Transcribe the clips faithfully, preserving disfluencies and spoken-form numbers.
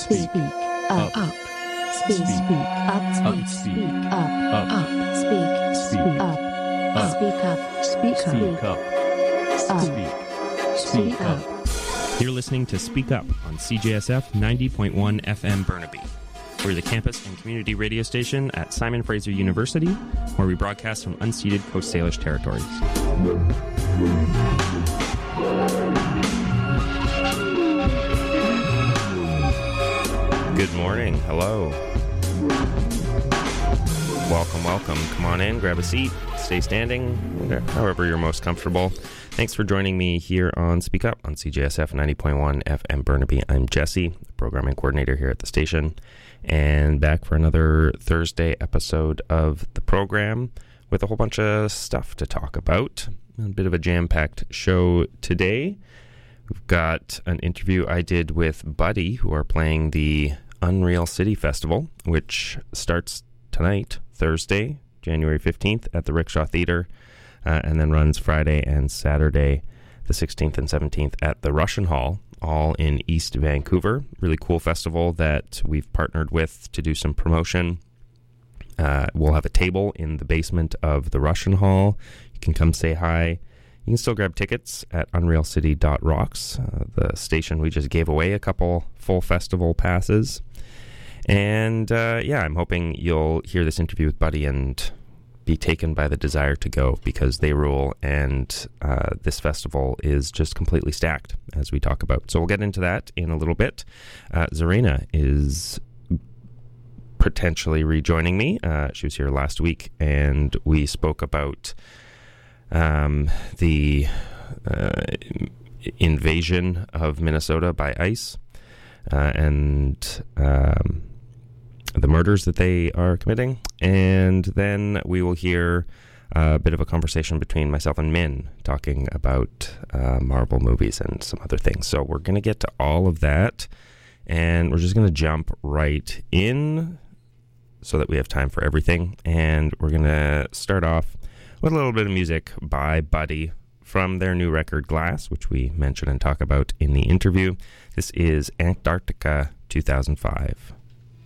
Speak up. Up. Speak up. Speak. Speak up. Up. Speak. Speak up. Speak up. Speak up. Speak. Speak up. You're listening to Speak Up on C J S F ninety point one F M Burnaby. We're the campus and community radio station at Simon Fraser University, where we broadcast from unceded Coast Salish territories. Good morning. Hello. Welcome, welcome. Come on in, grab a seat, stay standing, however you're most comfortable. Thanks for joining me here on Speak Up on C J S F ninety point one F M Burnaby. I'm Jesse, programming coordinator here at the station, and back for another Thursday episode of the program with a whole bunch of stuff to talk about. A bit of a jam-packed show today. We've got an interview I did with Buddy, who are playing the Unreal City Festival, which starts tonight, Thursday, January fifteenth, at the Rickshaw Theatre, uh, and then runs Friday and Saturday, the sixteenth and seventeenth, at the Russian Hall, all in East Vancouver. Really cool festival that we've partnered with to do some promotion. Uh, we'll have a table in the basement of the Russian Hall. You can come say hi. You can still grab tickets at unreal city dot rocks, uh, the station we just gave away a couple full festival passes. And uh, yeah, I'm hoping you'll hear this interview with Buddy and be taken by the desire to go, because they rule, and uh, this festival is just completely stacked, as we talk about. So we'll get into that in a little bit. Uh, Zarina is potentially rejoining me. Uh, she was here last week, and we spoke about um, the uh, invasion of Minnesota by ICE uh, and um, the murders that they are committing. And then we will hear a bit of a conversation between myself and Min talking about uh, Marvel movies and some other things. So we're going to get to all of that, and we're just going to jump right in so that we have time for everything. And we're going to start off with a little bit of music by Buddy from their new record Glass, which we mention and talk about in the interview. This is Antarctica two thousand five.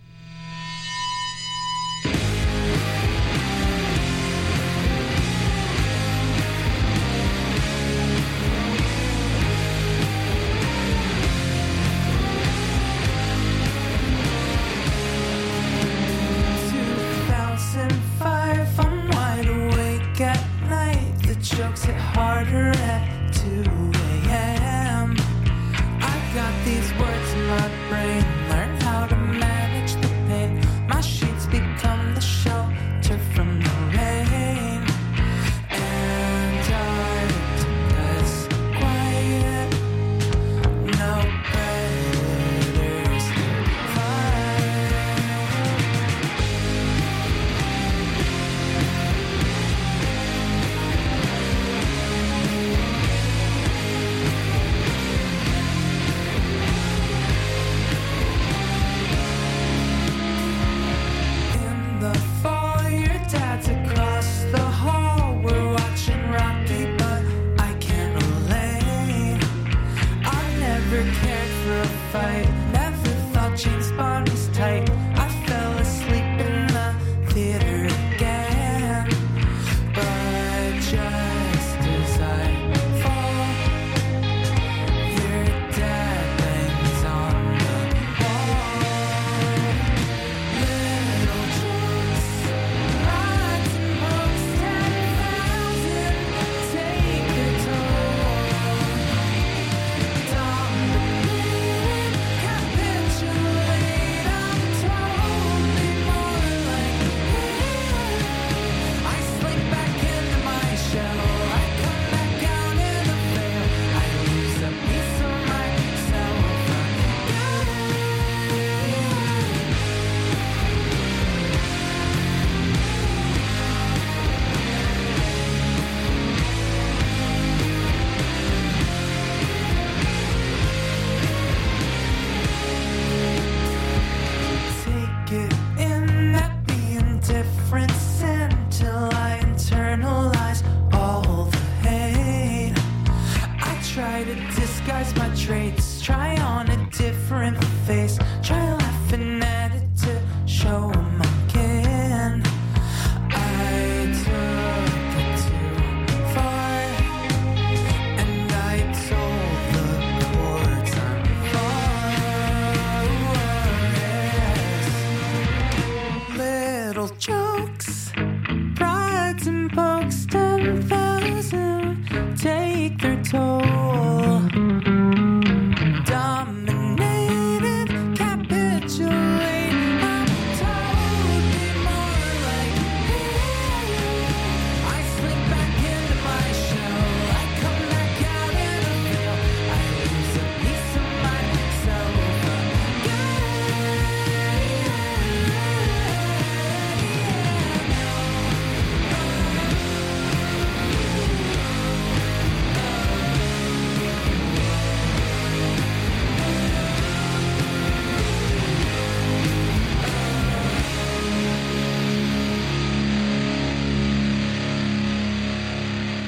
Jokes hit harder at two a.m. I got these words in my brain, learn how to manage the pain. My sheets become the shelter from the rain. Antarctica's quiet, no predators fight. Never thought James Bond was tight. I fell asleep in the theater again. But just as I fall, your dad bangs on the wall. Little jokes, lots and books, ten thousand take a toll. Down the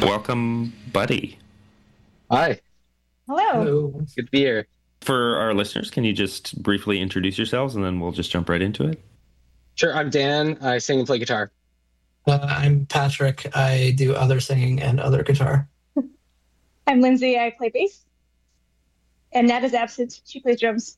welcome, Buddy. Hi. Hello. Good to be here. For our listeners, can you just briefly introduce yourselves and then we'll just jump right into it? Sure. I'm Dan. I sing and play guitar. Uh, I'm Patrick. I do other singing and other guitar. I'm Lindsay. I play bass. And Nat is absent. She plays drums.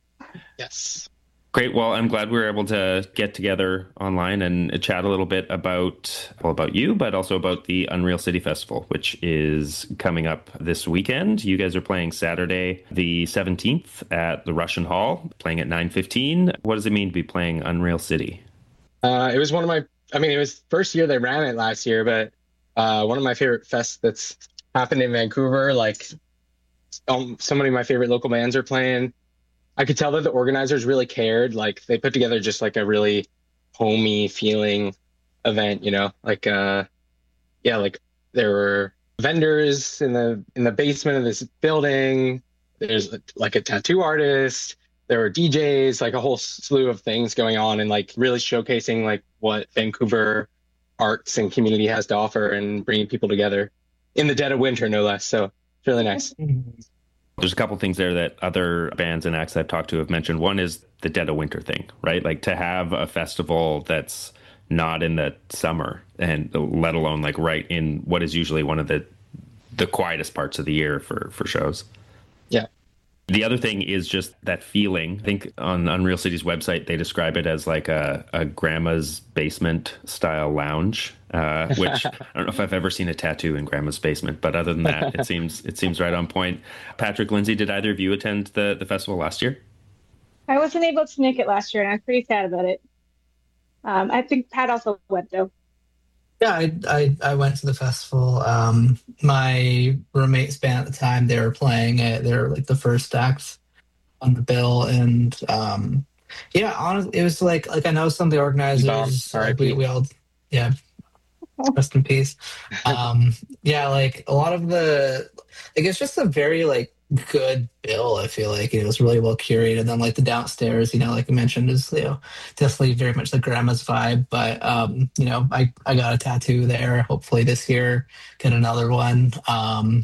Yes. Great. Well, I'm glad we were able to get together online and chat a little bit about, well, about you, but also about the Unreal City Festival, which is coming up this weekend. You guys are playing Saturday, the seventeenth at the Russian Hall, playing at nine fifteen. What does it mean to be playing Unreal City? Uh, it was one of my, I mean, it was first year they ran it last year, but uh, one of my favorite fests that's happened in Vancouver. Like, um, so many of my favorite local bands are playing. I could tell that the organizers really cared. Like, they put together just like a really homey feeling event, you know, like, uh, yeah, like there were vendors in the, in the basement of this building. There's like a tattoo artist. There were D Js, like a whole slew of things going on and like really showcasing like what Vancouver arts and community has to offer and bringing people together in the dead of winter, no less. So it's really nice. There's a couple things there that other bands and acts I've talked to have mentioned. One is the dead of winter thing, right? Like to have a festival that's not in the summer and let alone like right in what is usually one of the the quietest parts of the year for, for shows. Yeah. The other thing is just that feeling. I think on Unreal City's website, they describe it as like a, a grandma's basement style lounge, uh, which I don't know if I've ever seen a tattoo in grandma's basement, but other than that, it seems it seems right on point. Patrick, Lindsay, did either of you attend the, the festival last year? I wasn't able to make it last year, and I was pretty sad about it. Um, I think Pat also went, though. Yeah, I, I I went to the festival. Um, my roommate's band at the time, they were playing it. They were like the first act on the bill, and um, yeah, honestly, it was like like I know some of the organizers. Bomb. Like we we all yeah, rest in peace. Um, yeah, like a lot of the like it's just a very like good bill. I feel like it was really well curated. And then like the downstairs, you know, like I mentioned, is you know definitely very much the grandma's vibe. But um, you know, I I got a tattoo there. Hopefully this year get another one. Um,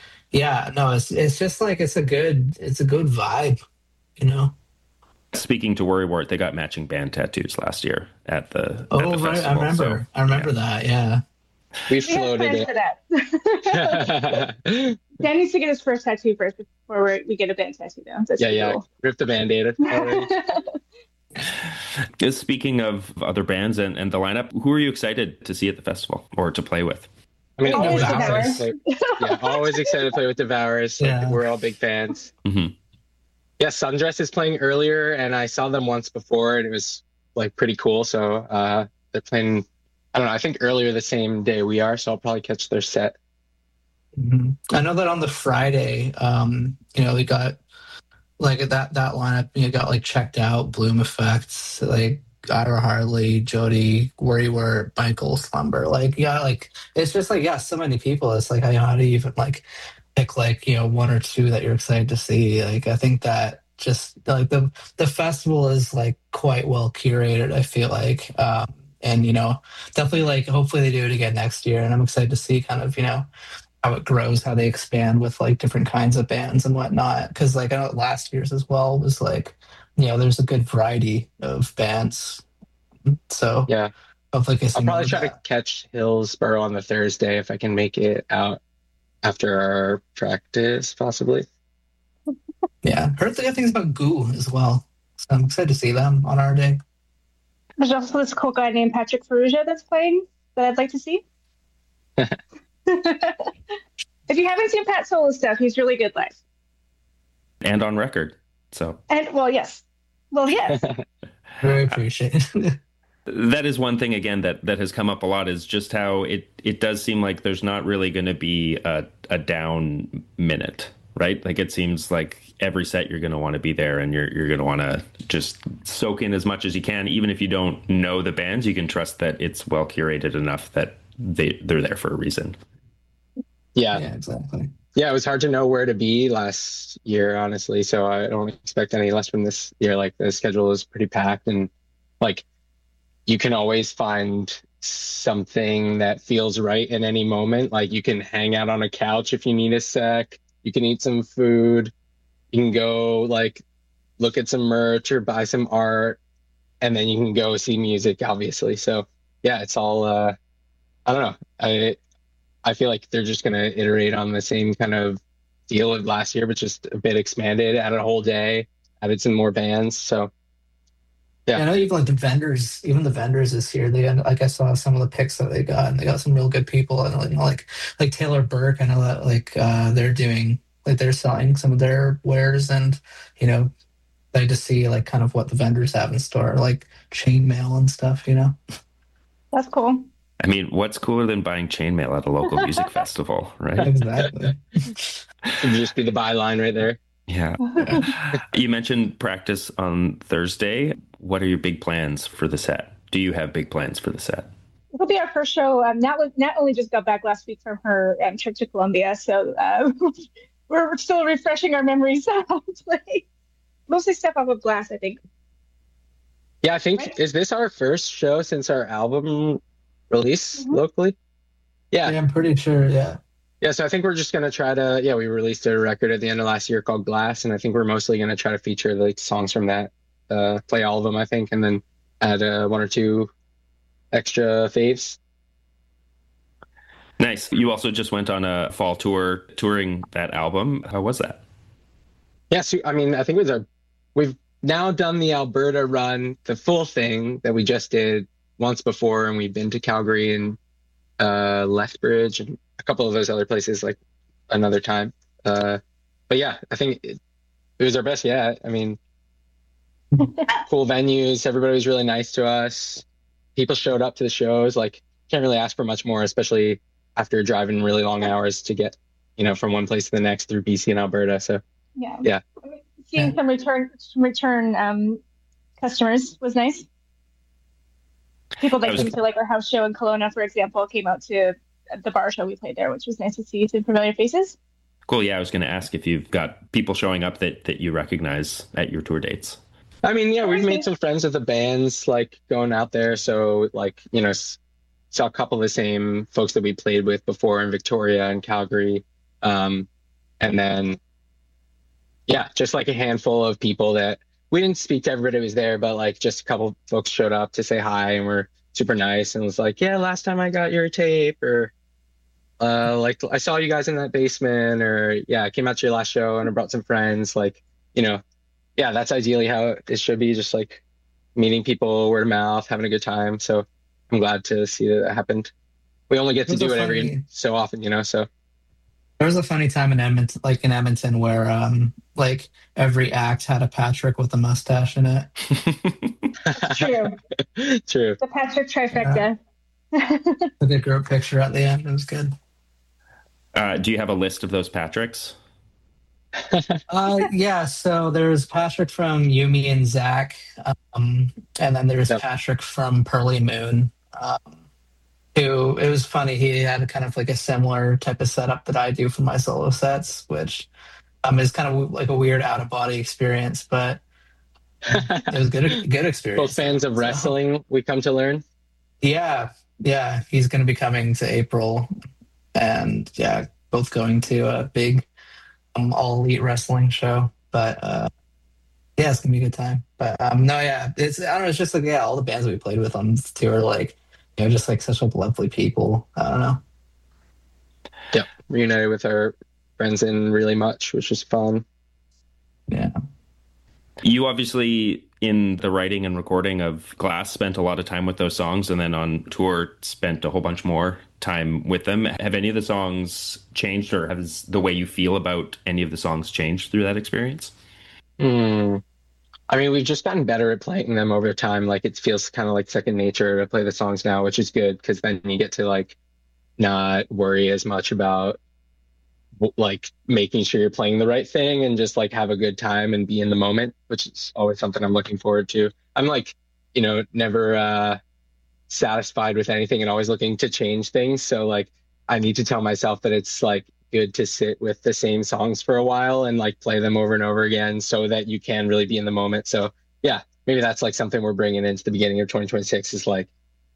yeah, no, it's it's just like it's a good it's a good vibe, you know. Speaking to Worrywart, they got matching band tattoos last year at the Oh at the right, festival, I remember. so, I remember yeah. that. Yeah. We We have floated plans for that. it. Dan needs to get his first tattoo first before we're, we get a band tattoo, though. That's yeah, pretty yeah. cool. Rip the Band-Aid already. Uh, Speaking of other bands and, and the lineup, who are you excited to see at the festival or to play with? I mean, Always always, Devour. excited to play, yeah, always excited to play with Devourers. Like, Yeah. we're all big fans. Mm-hmm. Yeah, Sundress is playing earlier, and I saw them once before, and it was like pretty cool. So uh, they're playing, I don't know, I think earlier the same day we are, so I'll probably catch their set. Mhm. I know that on the Friday, um, you know, we got like that that lineup. You know, got like checked out, Bloom Effects, like Ira Harley, Jody, Worrywart, Michael Slumber. Like, yeah, like it's just like yeah, so many people. It's like how, how do you even like pick like you know one or two that you're excited to see? Like, I think that just like the the festival is like quite well curated. I feel like. Um, and you know, definitely like hopefully they do it again next year. And I'm excited to see kind of you know. how it grows, how they expand with like different kinds of bands and whatnot. Because like I know last year's as well was like, you know, there's a good variety of bands. So Yeah, hopefully I can see I'll more probably of try to that. catch Hillsborough on the Thursday if I can make it out after our practice, possibly. Yeah, heard the good things about Goo as well. So I'm excited to see them on our day. There's also this cool guy named Patrick Ferrugia that's playing that I'd like to see. If you haven't seen Pat Solo stuff, he's really good live. And on record. So And, well, yes. Well, yes. Very appreciated. that is one thing again that that has come up a lot is just how it it does seem like there's not really going to be a, a down minute, right? Like it seems like every set you're going to want to be there and you're you're going to want to just soak in as much as you can. Even if you don't know the bands, you can trust that it's well curated enough that they they're there for a reason. Yeah. Yeah, exactly. Yeah, it was hard to know where to be last year, honestly. So I don't expect any less from this year. Like the schedule is pretty packed, and like you can always find something that feels right in any moment. Like you can hang out on a couch if you need a sec. You can eat some food. You can go like look at some merch or buy some art, and then you can go see music, obviously. So yeah, it's all, uh, I don't know. I, I feel like they're just going to iterate on the same kind of deal of last year, but just a bit expanded, added a whole day, added some more bands. So yeah. I know even like the vendors, even the vendors this year, they like I saw some of the picks that they got, and they got some real good people. And like, you know, like like Taylor Burke, I know that like uh, they're doing like they're selling some of their wares, and you know, they just see like kind of what the vendors have in store, like chainmail and stuff. You know, That's cool. I mean, what's cooler than buying chainmail at a local music festival, right? exactly. It'd just be the byline right there. Yeah. yeah. You mentioned practice on Thursday. What are your big plans for the set? Do you have big plans for the set? It'll be our first show. Um, Nat, was, Nat only just got back last week from her um, trip to Colombia, so uh, we're still refreshing our memories. Like, mostly stuff off of Glass, I think. Yeah, I think, Right? is this our first show since our album release Mhm. locally? Yeah. Yeah, I'm pretty sure. Yeah. Yeah, so I think we're just going to try to, yeah, we released a record at the end of last year called Glass, and I think we're mostly going to try to feature like songs from that, uh, play all of them, I think, and then add uh, one or two extra faves. Nice. You also just went on a fall tour touring that album. How was that? Yeah, so, I mean, I think it was our, we've now done the Alberta run, the full thing that we just did once before, and we've been to Calgary and uh, Lethbridge and a couple of those other places like another time. Uh, but yeah, I think it, it was our best yet. I mean, cool venues. Everybody was really nice to us. People showed up to the shows. Like, can't really ask for much more, especially after driving really long hours to get, you know, from one place to the next through B C and Alberta. So Yeah. Yeah. Seeing some return some return um, customers was nice. People that I was- came to like our house show in Kelowna, for example, came out to the bar show we played there, which was nice to see some familiar faces. Cool. Yeah, I was going to ask if you've got people showing up that, that you recognize at your tour dates. I mean, yeah, we've made some friends with the bands, like going out there. So, like, you know, s- saw a couple of the same folks that we played with before in Victoria and Calgary. Um, and then, yeah, just like a handful of people that we didn't speak to everybody who was there, but like just a couple folks showed up to say hi and were super nice and was like, yeah, last time I got your tape, or uh, like I saw you guys in that basement, or yeah, I came out to your last show and I brought some friends. Like, you know, yeah, that's ideally how it should be, just like meeting people, word of mouth, having a good time. So I'm glad to see that that happened. We only get to Those do are it every funny. so often, you know, so There was a funny time in Edmonton, like in Edmonton, where um, like every act had a Patrick with a mustache in it. True. True. The Patrick trifecta. Took a group picture at the end. It was good. Uh, do you have a list of those Patricks? Uh, yeah. So there's Patrick from Yumi and Zach, um, and then there's Yep. Patrick from Pearly Moon. Um, who it was funny. He had kind of like a similar type of setup that I do for my solo sets, which um, is kind of like a weird out of body experience, but it was good. Good experience. Both fans of So- wrestling, we come to learn. Yeah, yeah, he's going to be coming to April, and yeah, both going to a big um, all elite wrestling show. But uh, yeah, it's gonna be a good time. But um, no, yeah, it's I don't know. It's just like yeah, all the bands we played with on this tour, like you know, just like such like lovely people. I don't know. Yep. Reunited with our friends in really much, which was fun. Yeah, You obviously, in the writing and recording of Glass, spent a lot of time with those songs, and then on tour spent a whole bunch more time with them. Have any of the songs changed, or has the way you feel about any of the songs changed through that experience? Hmm. I mean, we've just gotten better at playing them over time. Like it feels kind of like second nature to play the songs now, which is good because then you get to like not worry as much about w- like making sure you're playing the right thing and just like have a good time and be in the moment, which is always something I'm looking forward to. I'm like, you know, never uh, satisfied with anything and always looking to change things. So like, I need to tell myself that it's like good to sit with the same songs for a while and like play them over and over again so that you can really be in the moment. So yeah, maybe that's like something we're bringing into the beginning of twenty twenty-six is like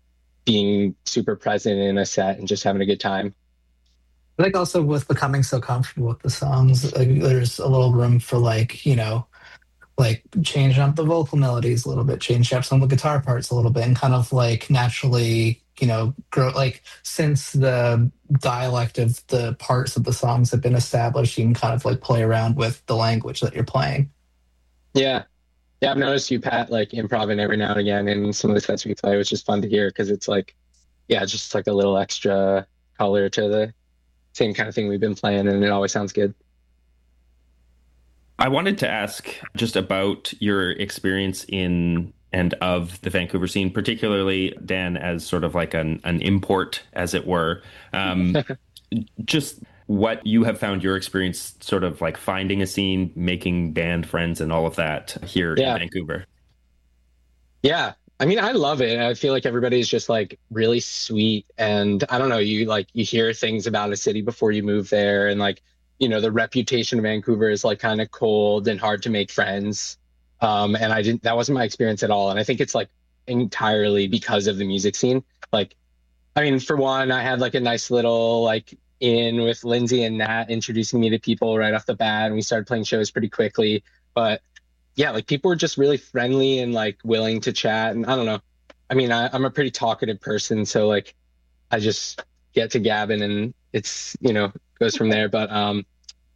being super present in a set and just having a good time. I think also with becoming so comfortable with the songs, like, there's a little room for like, you know, like changing up the vocal melodies a little bit, change up some of the guitar parts a little bit, and kind of like naturally, you know, grow. Like since the dialect of the parts of the songs have been established, you can kind of like play around with the language that you're playing. Yeah. Yeah, I've noticed you, Pat, like improvising every now and again in some of the sets we play, which is fun to hear because it's like, yeah, just like a little extra color to the same kind of thing we've been playing, and it always sounds good. I wanted to ask just about your experience in and of the Vancouver scene, particularly, Dan, as sort of like an, an import, as it were. Um, just what you have found your experience sort of like finding a scene, making band friends and all of that here Yeah. in Vancouver. Yeah. I mean, I love it. I feel like everybody's just like really sweet. And I don't know, you like, you hear things about a city before you move there. And like, you know, the reputation of Vancouver is like kind of cold and hard to make friends. Um, and I didn't, that wasn't my experience at all. And I think it's like entirely because of the music scene. Like, I mean, for one, I had like a nice little like in with Lindsay and Nat introducing me to people right off the bat, and we started playing shows pretty quickly. But yeah, like people were just really friendly and like willing to chat. And I don't know. I mean, I, I'm a pretty talkative person, so like I just get to gabbing and it's, you know, goes from there. But um,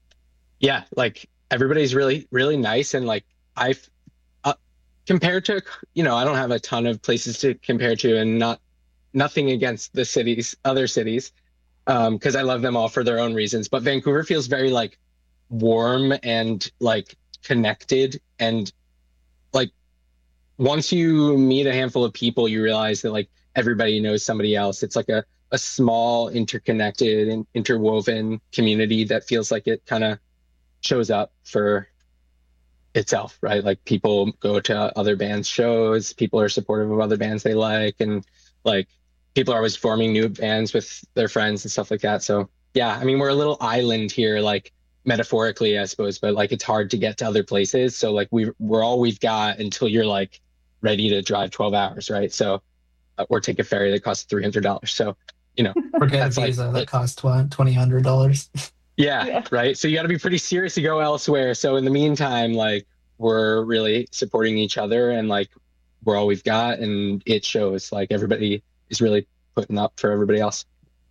yeah, like everybody's really, really nice. And like I've uh, compared to, you know, I don't have a ton of places to compare to, and not nothing against the cities, other cities, um, because I love them all for their own reasons. But Vancouver feels very like warm and like connected, and like once you meet a handful of people, you realize that like everybody knows somebody else. It's like a a small, interconnected and interwoven community that feels like it kind of shows up for itself, right? Like people go to other bands' shows, people are supportive of other bands they like, and like people are always forming new bands with their friends and stuff like that. So yeah, I mean, we're a little island here, like metaphorically, I suppose, but like it's hard to get to other places. So like we we're all we've got until you're like ready to drive twelve hours, right? So uh, or take a ferry that costs three hundred dollars. So, you know, Forget a that's like- visa that costs twenty hundred dollars. yeah, Yeah. right. So you got to be pretty serious to go elsewhere. So in the meantime, like we're really supporting each other, and like we're all we've got, and it shows. Like everybody is really putting up for everybody else.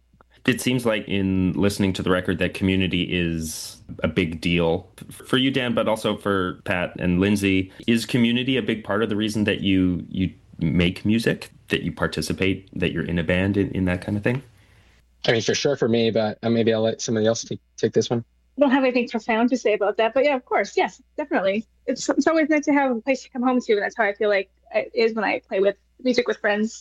It seems like in listening to the record that community is a big deal for you, Dan, but also for Pat and Lindsay. Is community a big part of the reason that you you make music, that you participate, that you're in a band, in, in that kind of thing? I mean, for sure for me, but uh, maybe I'll let somebody else take, take this one. I don't have anything profound to say about that, but yeah, of course, yes, definitely. It's it's always nice to have a place to come home to, and that's how I feel like it is when I play with music with friends.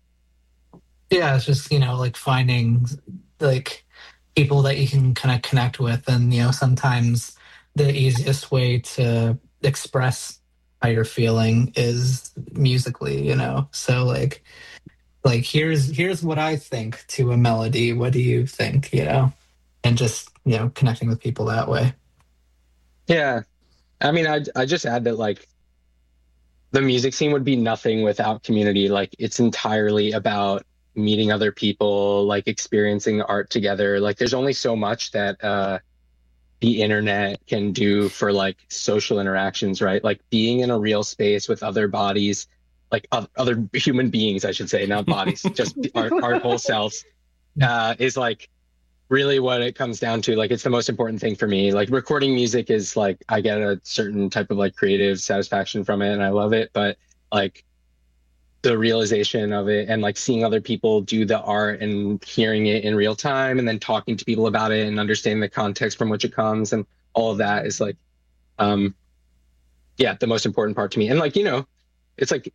Yeah, it's just, you know, like finding like people that you can kind of connect with. And, you know, sometimes the easiest way to express how you're feeling is musically, you know? So like, like here's, here's what I think to a melody. What do you think, you know? And just, you know, connecting with people that way. Yeah. I mean, I I just add that like the music scene would be nothing without community. Like it's entirely about meeting other people, like experiencing art together. Like there's only so much that uh the internet can do for like social interactions, right? Like being in a real space with other bodies, like o- other human beings, I should say, not bodies, just our, our whole selves, uh, is like really what it comes down to. Like it's the most important thing for me. Like recording music is like I get a certain type of like creative satisfaction from it, and I love it. But like the realization of it, and like seeing other people do the art and hearing it in real time, and then talking to people about it and understanding the context from which it comes, and all of that is like, um, yeah, the most important part to me. And like, you know, it's like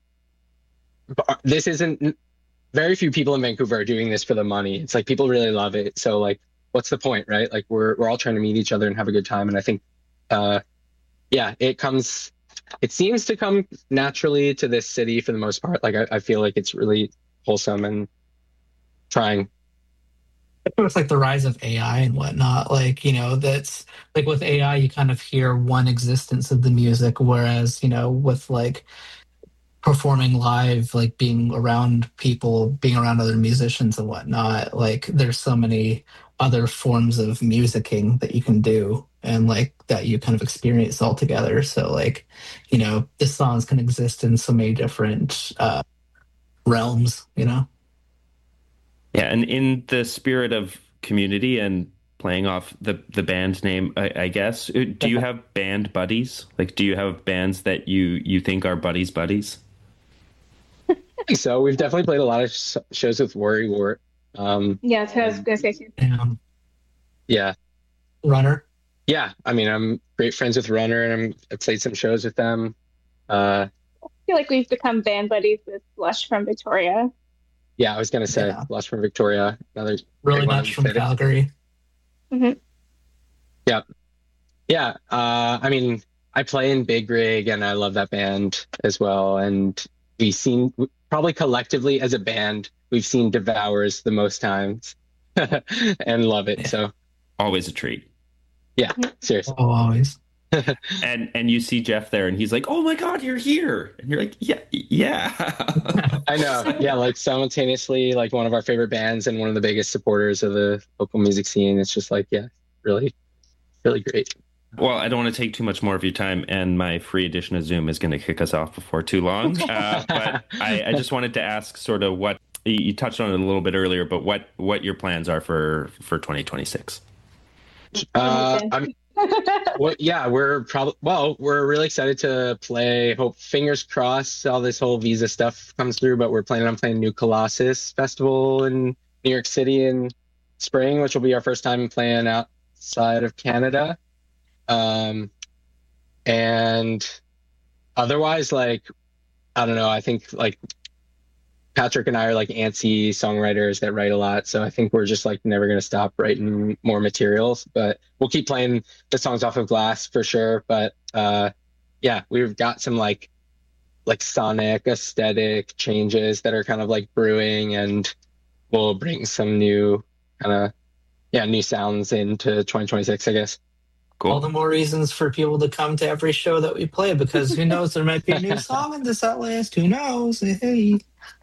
this isn't. Very few people in Vancouver are doing this for the money. It's like people really love it. So like, what's the point, right? Like we're we're all trying to meet each other and have a good time. And I think, uh, yeah, it comes. It seems to come naturally to this city for the most part. Like I, I feel like it's really wholesome and trying. With like the rise of A I and whatnot, like, you know, that's like with A I, you kind of hear one existence of the music, whereas, you know, with like performing live, like being around people, being around other musicians and whatnot. Like there's so many other forms of musicking that you can do and like that you kind of experience all together. So like, you know, the songs can exist in so many different uh, realms, you know? Yeah, and in the spirit of community and playing off the, the band name, I, I guess, do you have band buddies? Like, do you have bands that you, you think are buddies buddies? I think so. We've definitely played a lot of sh- shows with Worry Wart. Um, Yeah, that's what I was gonna say too. Um, yeah. Runner. Yeah. I mean, I'm great friends with Runner, and I'm, I've played some shows with them. Uh, I feel like we've become band buddies with Lush from Victoria. yeah, I was going to say Yeah. Lush from Victoria. Another Really great one. much from Calgary. Yeah. Yeah. Uh, I mean, I play in Big Rig, and I love that band as well. And we've seen, probably collectively as a band, we've seen Devours the most times and love it. So, Always a treat. yeah, seriously. Oh, always. And and you see Jeff there, and he's like, "Oh my God, you're here!" And you're like, "Yeah, yeah." I know. Yeah, like simultaneously, like one of our favorite bands and one of the biggest supporters of the local music scene. It's just like, yeah, really, really great. Well, I don't want to take too much more of your time, and my free edition of Zoom is going to kick us off before too long. Uh, but I, I just wanted to ask, sort of, what you touched on it a little bit earlier, but what what your plans are for for twenty twenty-six. Uh, I'm, well, yeah, we're probably, well, we're really excited to play. Hope, fingers crossed, all this whole visa stuff comes through, but we're planning on playing New Colossus Festival in New York City in spring, which will be our first time playing outside of Canada. Um, and otherwise, like, I don't know, I think like Patrick and I are like antsy songwriters that write a lot. So I think we're just like never going to stop writing more materials, but we'll keep playing the songs off of Glass for sure. But, uh, yeah, we've got some like, like sonic aesthetic changes that are kind of like brewing, and we'll bring some new kind of, yeah, new sounds into twenty twenty-six, I guess. Cool. All the more reasons for people to come to every show that we play, because who knows, there might be a new song in the set list. Who knows? Hey.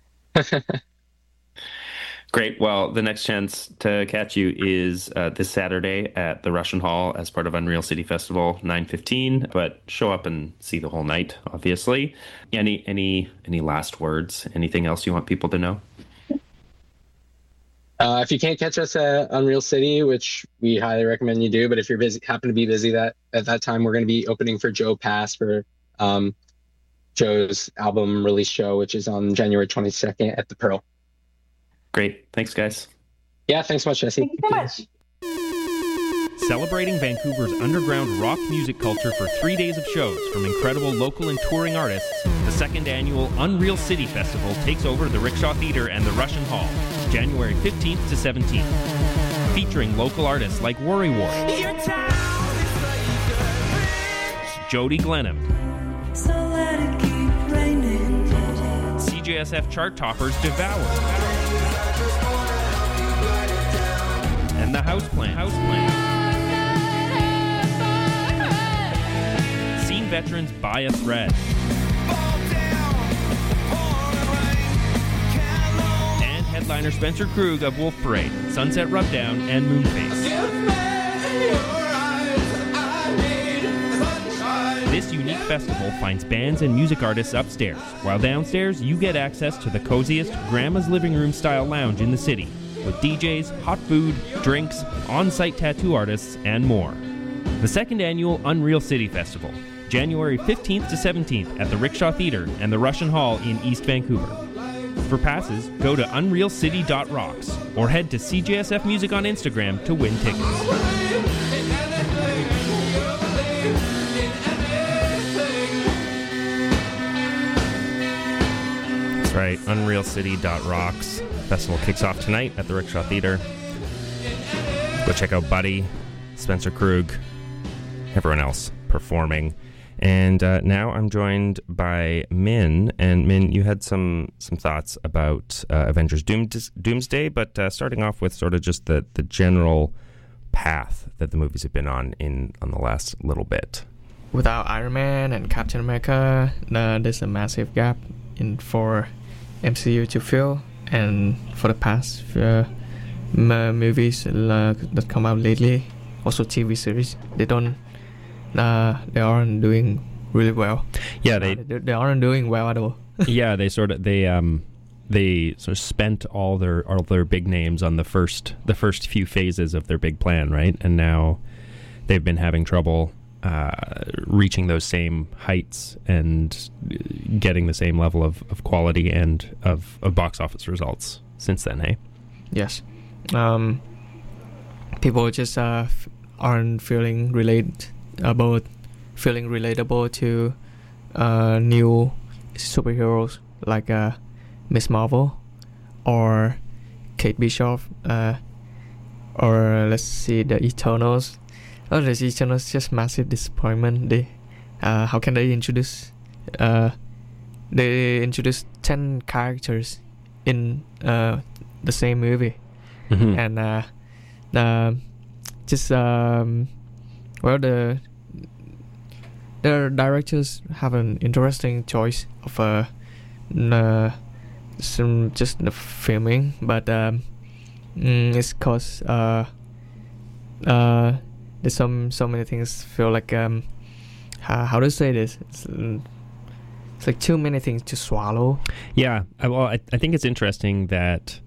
Great. Well, the next chance to catch you is uh, this Saturday at the Russian Hall as part of Unreal City Festival, nine fifteen. But show up and see the whole night, obviously. Any any any last words? Anything else you want people to know? Uh, if you can't catch us at Unreal City, which we highly recommend you do, but if you're busy, happen to be busy that at that time, we're going to be opening for Joe Pass for um, Joe's album release show, which is on January twenty-second at the Pearl. Great. Thanks, guys. Yeah, thanks so much, Jesse. Thank you so much. Celebrating Vancouver's underground rock music culture for three days of shows from incredible local and touring artists, the second annual Unreal City Festival takes over the Rickshaw Theatre and the Russian Hall, January fifteenth to seventeenth. Featuring local artists like Worry Wart, Jody Glenham, C J S F chart toppers Devour, and the Houseplant. Houseplant. Scene veterans Buy a Thread. And headliner Spencer Krug of Wolf Parade, Sunset Rubdown, and Moonface. This unique festival finds bands and music artists upstairs, while downstairs you get access to the coziest grandma's living room style lounge in the city, with D Js, hot food, drinks, on-site tattoo artists, and more. The second annual Unreal City Festival, January fifteenth to seventeenth at the Rickshaw Theatre and the Russian Hall in East Vancouver. For passes, go to unreal city dot rocks or head to C J S F Music on Instagram to win tickets. That's right, unreal city dot rocks. Festival kicks off tonight at the Rickshaw Theatre. Go check out Buddy, Spencer Krug, everyone else performing. And uh, now I'm joined by Min. And Min, you had some some thoughts about uh, Avengers Doom, Doomsday, but uh, starting off with sort of just the, the general path that the movies have been on in on the last little bit. Without Iron Man and Captain America, uh, there's a massive gap in for M C U to fill, and for the past uh, m- movies uh, that come out lately, also T V series, they don't, uh, they aren't doing really well. Yeah, they uh, they, they aren't doing well at all. yeah, they sort of they um they sort of spent all their all their big names on the first the first few phases of their big plan, right? And now they've been having trouble uh, reaching those same heights and getting the same level of, of quality and of, of box office results since then, hey? Yes. Um, people just uh, f- aren't feeling relate about feeling relatable to uh, new superheroes like uh, Miss Marvel or Kate Bishop, uh, or let's see, the Eternals. Oh, the Eternals just massive disappointment. They, uh, how can they introduce? Uh, they introduced ten characters in uh, the same movie, Mm-hmm. and uh, the just um, well the the directors have an interesting choice of uh, n- uh some just the filming, but um, mm, it's cause uh uh there's some so many things feel like um how, how to say this it's, mm, it's like too many things to swallow. Yeah, I, well, I, I think it's interesting that,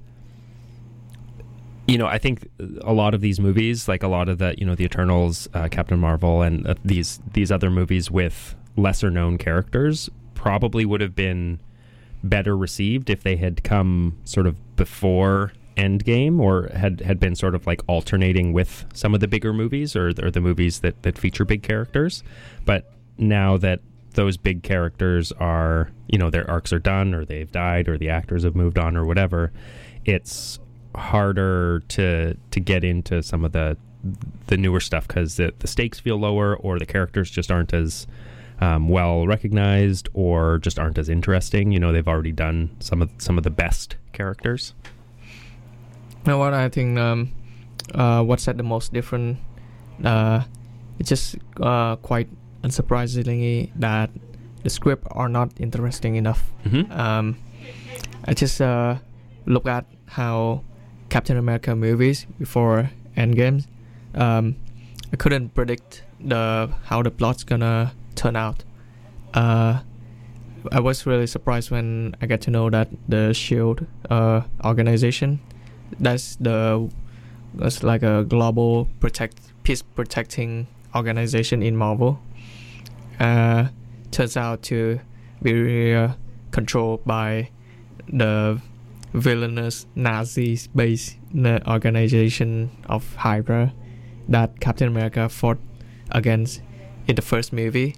you know, I think a lot of these movies, like a lot of the, you know, the Eternals, uh, Captain Marvel, and uh, these these other movies with lesser known characters probably would have been better received if they had come sort of before Endgame, or had, had been sort of like alternating with some of the bigger movies or, or the movies that, that feature big characters. But now that those big characters are, you know, their arcs are done, or they've died, or the actors have moved on, or whatever, it's harder to to get into some of the the newer stuff because the, the stakes feel lower, or the characters just aren't as um, well recognized, or just aren't as interesting. You know, they've already done some of some of the best characters. Now, what I think, um, uh, what's at the most different, uh, it's just uh, quite unsurprisingly that the script are not interesting enough. Mm-hmm. Um, I just uh, look at how Captain America movies before Endgame. Um, I couldn't predict the how the plot's gonna turn out. Uh, I was really surprised when I got to know that the SHIELD uh, organization, that's the that's like a global protect peace protecting organization in Marvel, uh, turns out to be uh, controlled by the villainous Nazis based organization of Hydra that Captain America fought against in the first movie,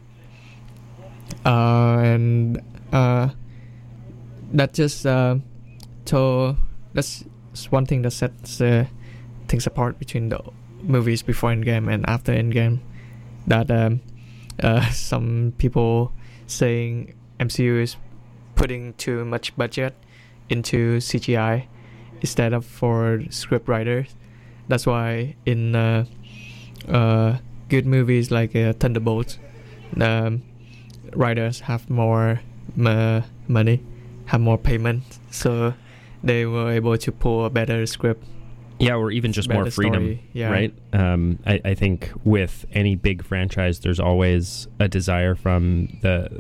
uh, and uh, that just uh, so that's one thing that sets uh, things apart between the movies before Endgame and after Endgame. That um, uh, some people saying M C U is putting too much budget into C G I instead of for script writers. That's why in uh, uh, good movies like uh, Thunderbolts, the um, writers have more uh, money, have more payment, so they were able to pull a better script. Yeah, or even just more freedom, story. Yeah. right? Um, I, I think with any big franchise, there's always a desire from the